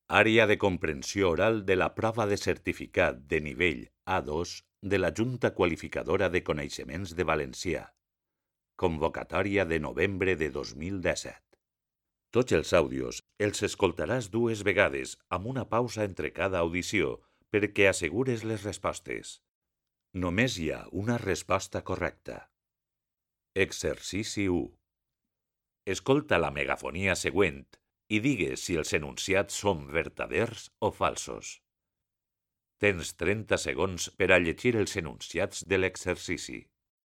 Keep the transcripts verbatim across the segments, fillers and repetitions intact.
Àrea de comprensió oral de la prova de certificat de nivell A dos de la Junta Qualificadora de Coneixements de Valencià. Convocatòria de novembre de dos mil disset. Tots els àudios els escoltaràs dues vegades amb una pausa entre cada audició perquè assegures les respostes. Només hi ha una resposta correcta. Exercici u. Escolta la megafonia següent i digues si els enunciats són vertaders o falsos. Tens trenta segons per a llegir els enunciats de l'exercici.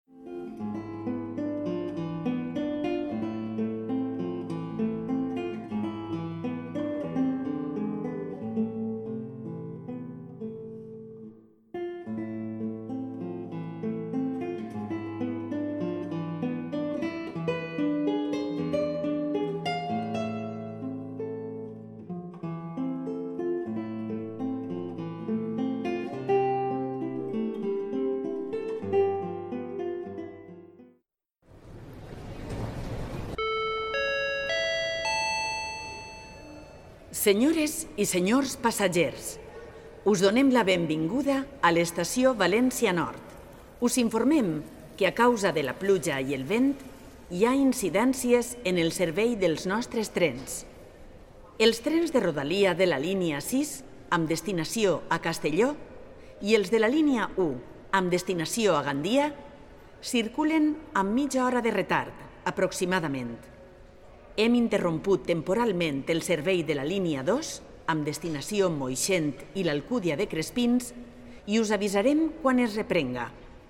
Senyores i senyors passatgers, us donem la benvinguda a l'estació València Nord. Us informem que a causa de la pluja i el vent hi ha incidències en el servei dels nostres trens. Els trens de rodalia de la línia sis, amb destinació a Castelló, i els de la línia u, amb destinació a Gandia, circulen amb mitja hora de retard, aproximadament. Hem interromput temporalment el servei de la línia dos, amb destinació Moixent i l'Alcúdia de Crespins, i us avisarem quan es reprenga.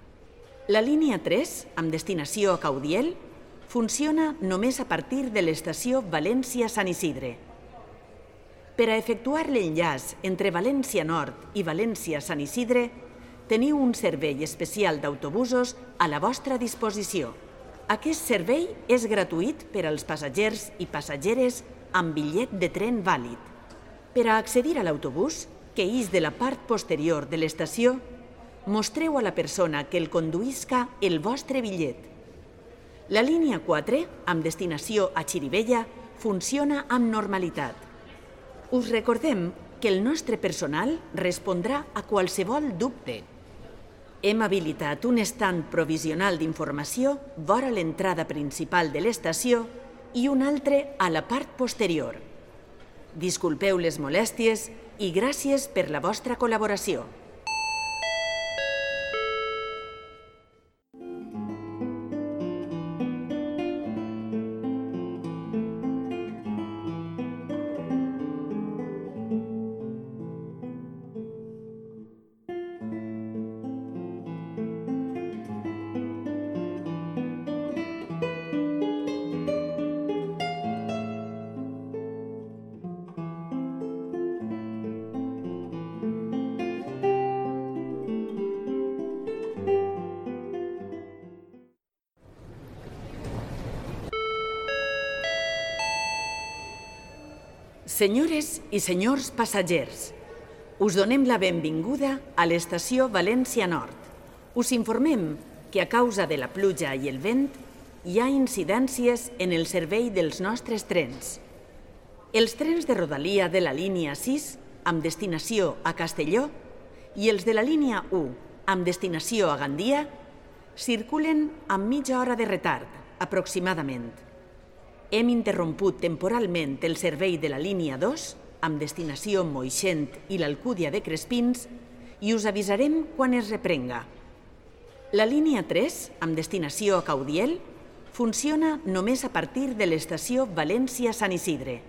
La línia tres, amb destinació a Caudiel, funciona només a partir de l'estació València-Sant Isidre. Per a efectuar l'enllaç entre València Nord i València-Sant Isidre, teniu un servei especial d'autobusos a la vostra disposició. Aquest servei és gratuït per als passatgers i passatgeres amb bitllet de tren vàlid. Per a accedir a l'autobús, que ix de la part posterior de l'estació, mostreu a la persona que el conduïsca el vostre bitllet. La línia quatre, amb destinació a Xirivella, funciona amb normalitat. Us recordem que el nostre personal respondrà a qualsevol dubte. Hem habilitat un estand provisional d'informació vora l'entrada principal de l'estació i un altre a la part posterior. Disculpeu les molèsties i gràcies per la vostra col·laboració. Senyores i senyors passatgers, us donem la benvinguda a l'estació València Nord. Us informem que a causa de la pluja i el vent hi ha incidències en el servei dels nostres trens. Els trens de rodalia de la línia sis, amb destinació a Castelló, i els de la línia u, amb destinació a Gandia, circulen amb mitja hora de retard, aproximadament. Hem interromput temporalment el servei de la línia dos, amb destinació Moixent i l'Alcúdia de Crespins, i us avisarem quan es reprenga. La línia tres, amb destinació a Caudiel, funciona només a partir de l'estació València-Sant Isidre.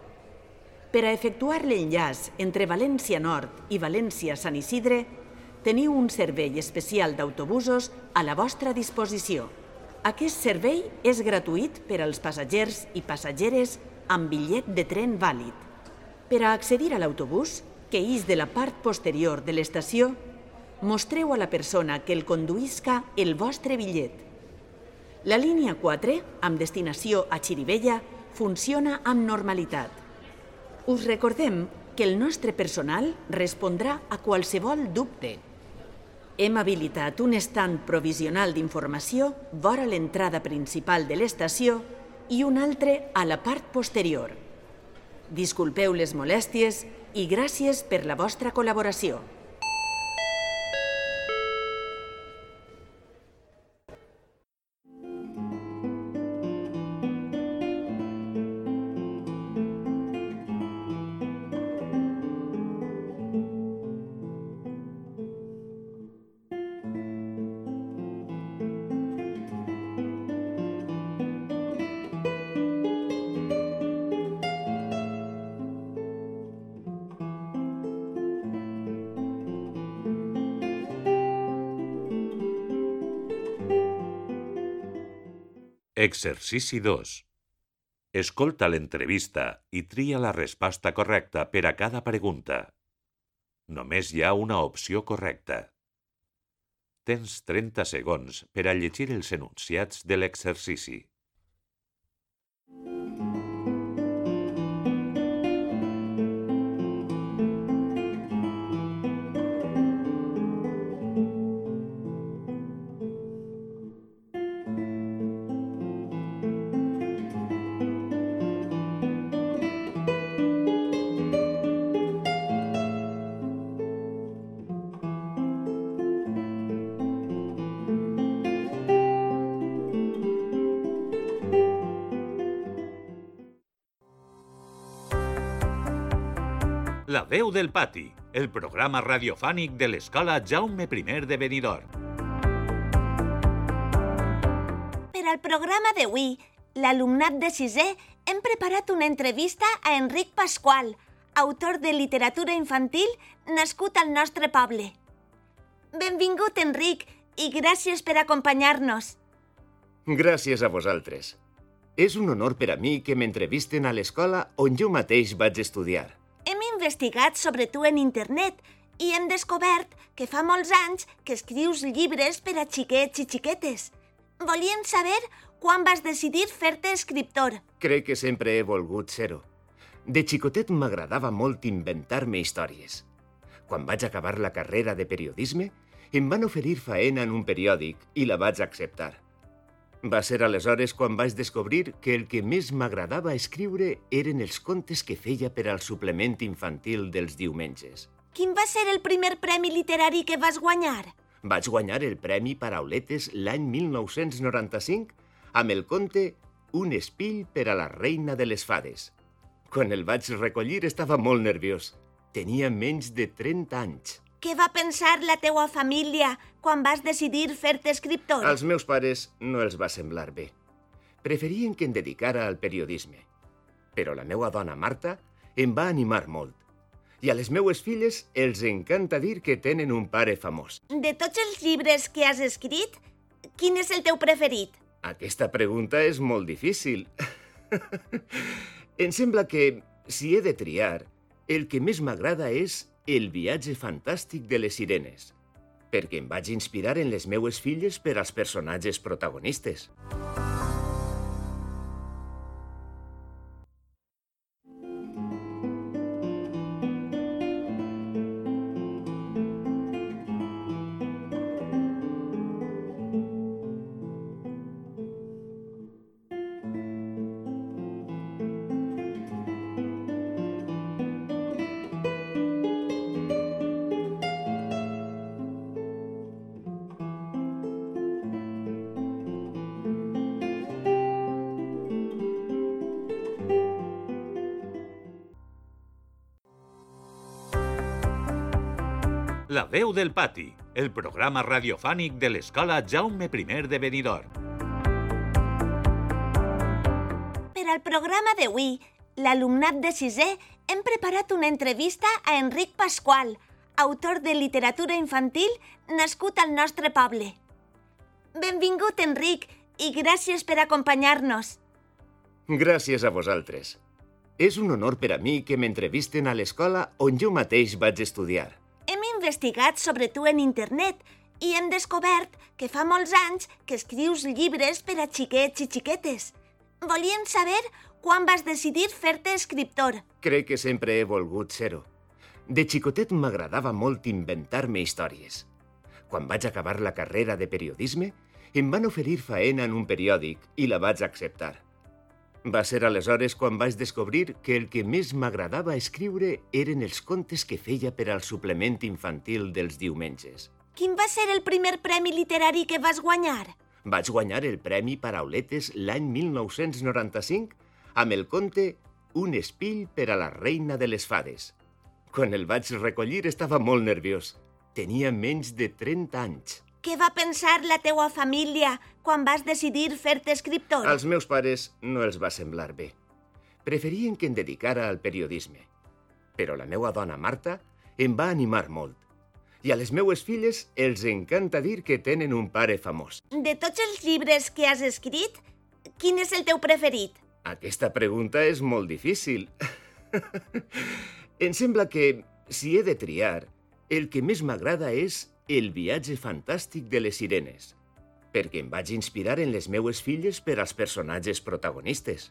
Per a efectuar l'enllaç entre València Nord i València-Sant Isidre, teniu un servei especial d'autobusos a la vostra disposició. Aquest servei és gratuït per als passatgers i passatgeres amb bitllet de tren vàlid. Per a accedir a l'autobús, que ix de la part posterior de l'estació, mostreu a la persona que el conduïsca el vostre bitllet. La línia quatre, amb destinació a Xirivella, funciona amb normalitat. Us recordem que el nostre personal respondrà a qualsevol dubte. Hem habilitat un estand provisional d'informació vora l'entrada principal de l'estació i un altre a la part posterior. Disculpeu les molèsties i gràcies per la vostra col·laboració. Exercici dos. Escolta l'entrevista i tria la resposta correcta per a cada pregunta. Només hi ha una opció correcta. Tens trenta segons per a llegir els enunciats de l'exercici. La veu del pati, el programa radiofònic de l'Escola Jaume primer de Benidorm. Per al programa d'avui, l'alumnat de sisè hem preparat una entrevista a Enric Pasqual, autor de literatura infantil nascut al nostre poble. Benvingut, Enric, i gràcies per acompanyar-nos. Gràcies a vosaltres. És un honor per a mi que m'entrevisten a l'escola on jo mateix vaig estudiar. Hem investigat sobre tu en internet i hem descobert que fa molts anys que escrius llibres per a xiquets i xiquetes. Volíem saber quan vas decidir fer-te escriptor. Crec que sempre he volgut ser-ho. De xicotet m'agradava molt inventar-me històries. Quan vaig acabar la carrera de periodisme, em van oferir faena en un periòdic i la vaig acceptar. Va ser aleshores quan vaig descobrir que el que més m'agradava escriure eren els contes que feia per al suplement infantil dels diumenges. Quin va ser el primer premi literari que vas guanyar? Vaig guanyar el Premi Parauletes l'any mil nou-cents noranta-cinc amb el conte Un espill per a la reina de les fades. Quan el vaig recollir estava molt nerviós. Tenia menys de trenta anys. Què va pensar la teua família quan vas decidir fer-te escriptor? Als meus pares no els va semblar bé. Preferien que em dedicara al periodisme. Però la meua dona, Marta, em va animar molt. I a les meues filles els encanta dir que tenen un pare famós. De tots els llibres que has escrit, quin és el teu preferit? Aquesta pregunta és molt difícil. Em sembla que, si he de triar, el que més m'agrada és El viatge fantàstic de les sirenes, perquè em vaig inspirar en les meues filles per als personatges protagonistes. La veu del pati, el programa radiofònic de l'Escola Jaume primer de Benidorm. Per al programa d'avui, l'alumnat de sisè hem preparat una entrevista a Enric Pasqual, autor de literatura infantil nascut al nostre poble. Benvingut, Enric, i gràcies per acompanyar-nos. Gràcies a vosaltres. És un honor per a mi que m'entrevisten a l'escola on jo mateix vaig estudiar. Hem investigat sobre tu en internet i hem descobert que fa molts anys que escrius llibres per a xiquets i xiquetes. Volíem saber quan vas decidir fer-te escriptor. Crec que sempre he volgut ser-ho. De xicotet m'agradava molt inventar-me històries. Quan vaig acabar la carrera de periodisme, em van oferir faena en un periòdic i la vaig acceptar. Va ser aleshores quan vaig descobrir que el que més m'agradava escriure eren els contes que feia per al suplement infantil dels diumenges. Quin va ser el primer premi literari que vas guanyar? Vaig guanyar el Premi Parauletes l'any mil nou-cents noranta-cinc amb el conte Un espill per a la reina de les fades. Quan el vaig recollir estava molt nerviós. Tenia menys de trenta anys. Què va pensar la teua família quan vas decidir fer-te escriptor? Als meus pares no els va semblar bé. Preferien que em dedicara al periodisme. Però la meua dona, Marta, em va animar molt. I a les meues filles els encanta dir que tenen un pare famós. De tots els llibres que has escrit, quin és el teu preferit? Aquesta pregunta és molt difícil. Em sembla que, si he de triar, el que més m'agrada és El viatge fantàstic de les sirenes, perquè em vaig inspirar en les meues filles per als personatges protagonistes.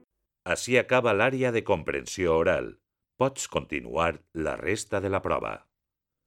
Així acaba l'àrea de comprensió oral. Pots continuar la resta de la prova.